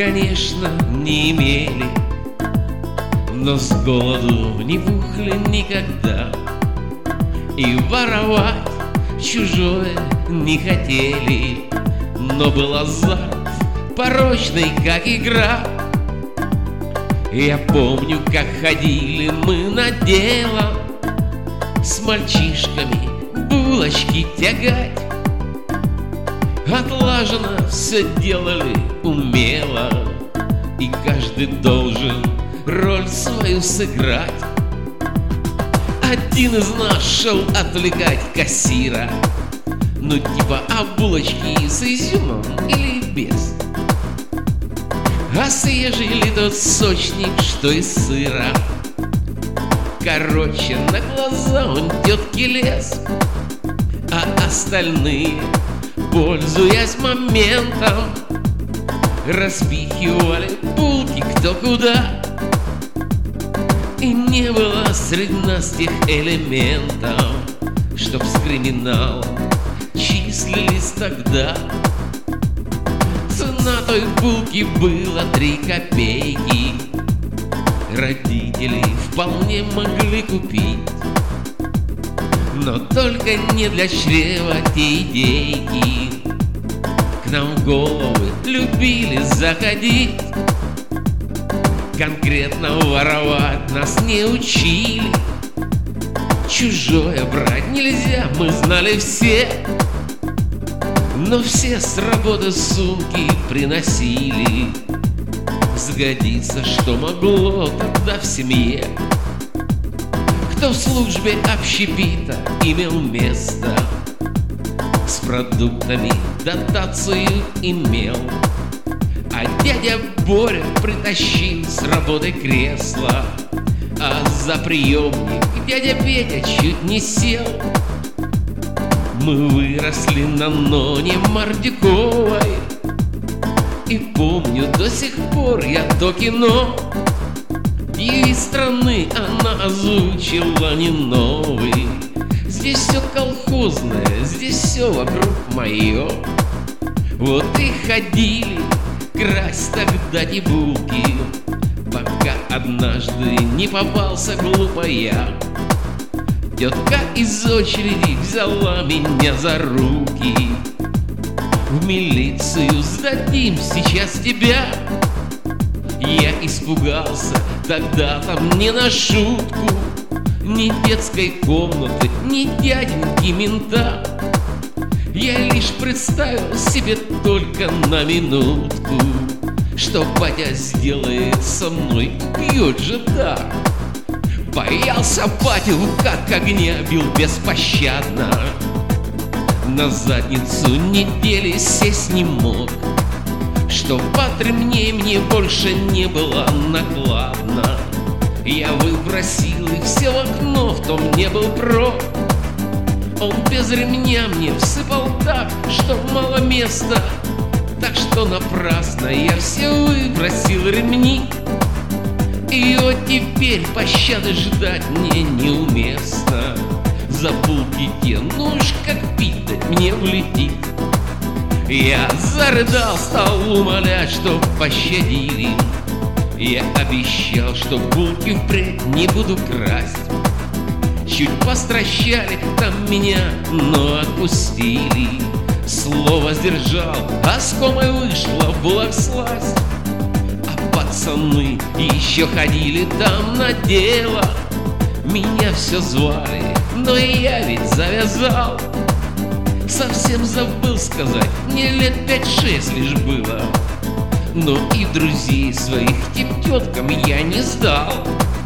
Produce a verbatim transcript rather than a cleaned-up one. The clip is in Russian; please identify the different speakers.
Speaker 1: конечно, не имели, но с голоду не пухли никогда. И воровать чужое не хотели, но был азарт порочный, как игра. Я помню, как ходили мы на дело с мальчишками булочки тягать. Отлаженно все делали умело, и каждый должен роль свою сыграть. Один из нас шел отвлекать кассира, ну типа, а булочки с изюмом или без? А съежили тот сочник, что из сыра. Короче, на глаза он тетке лез, а остальные, пользуясь моментом, распихивали булки кто куда. И не было среди нас тех элементов, чтоб с криминалом числились тогда. Цена той булки была три копейки, родители вполне могли купить, но только не для чрева те идейки. К нам в головы любили заходить, конкретно воровать нас не учили. Чужое брать нельзя, мы знали все, но все с работы сумки приносили. Сгодится, что могло тогда в семье. Кто в службе общепита имел место, с продуктами дотацию имел. А дядя Боря притащил с работы кресло, а за приемник дядя Петя чуть не сел. Мы выросли на Ноне Мордюковой, и помню до сих пор я то кино. Девиз страны она озвучила не новый. Здесь все колхозное, здесь все вокруг мое. Вот и ходили красть тогда те булки, пока однажды не попался глупая. Тетка из очереди взяла меня за руки. В милицию сдадим сейчас тебя. Я испугался тогда там не на шутку, ни детской комнаты, ни дяденьки мента. Я лишь представил себе только на минутку, что батя сделает со мной, убьет же так. Боялся батю, как огня бил беспощадно. На задницу недели сесть не мог, что под ремней мне больше не было накладно. Я выбросил их все в окно, в том не был прок. Он без ремня мне всыпал так, что мало места. Так что напрасно я все выбросил ремни. И вот теперь пощады ждать мне неуместно. За булки те, ну уж как пить дать мне влетит. Я зарыдал, стал умолять, чтоб пощадили. Я обещал, что булки впредь не буду красть. Чуть постращали там меня, но отпустили. Слово сдержал, а с комой вышла в булак сласть. А пацаны еще ходили там на дело. Меня все звали, но я ведь завязал. Совсем забыл сказать, мне лет пять-шесть лишь было. Но и друзей своих тем теткам я не сдал.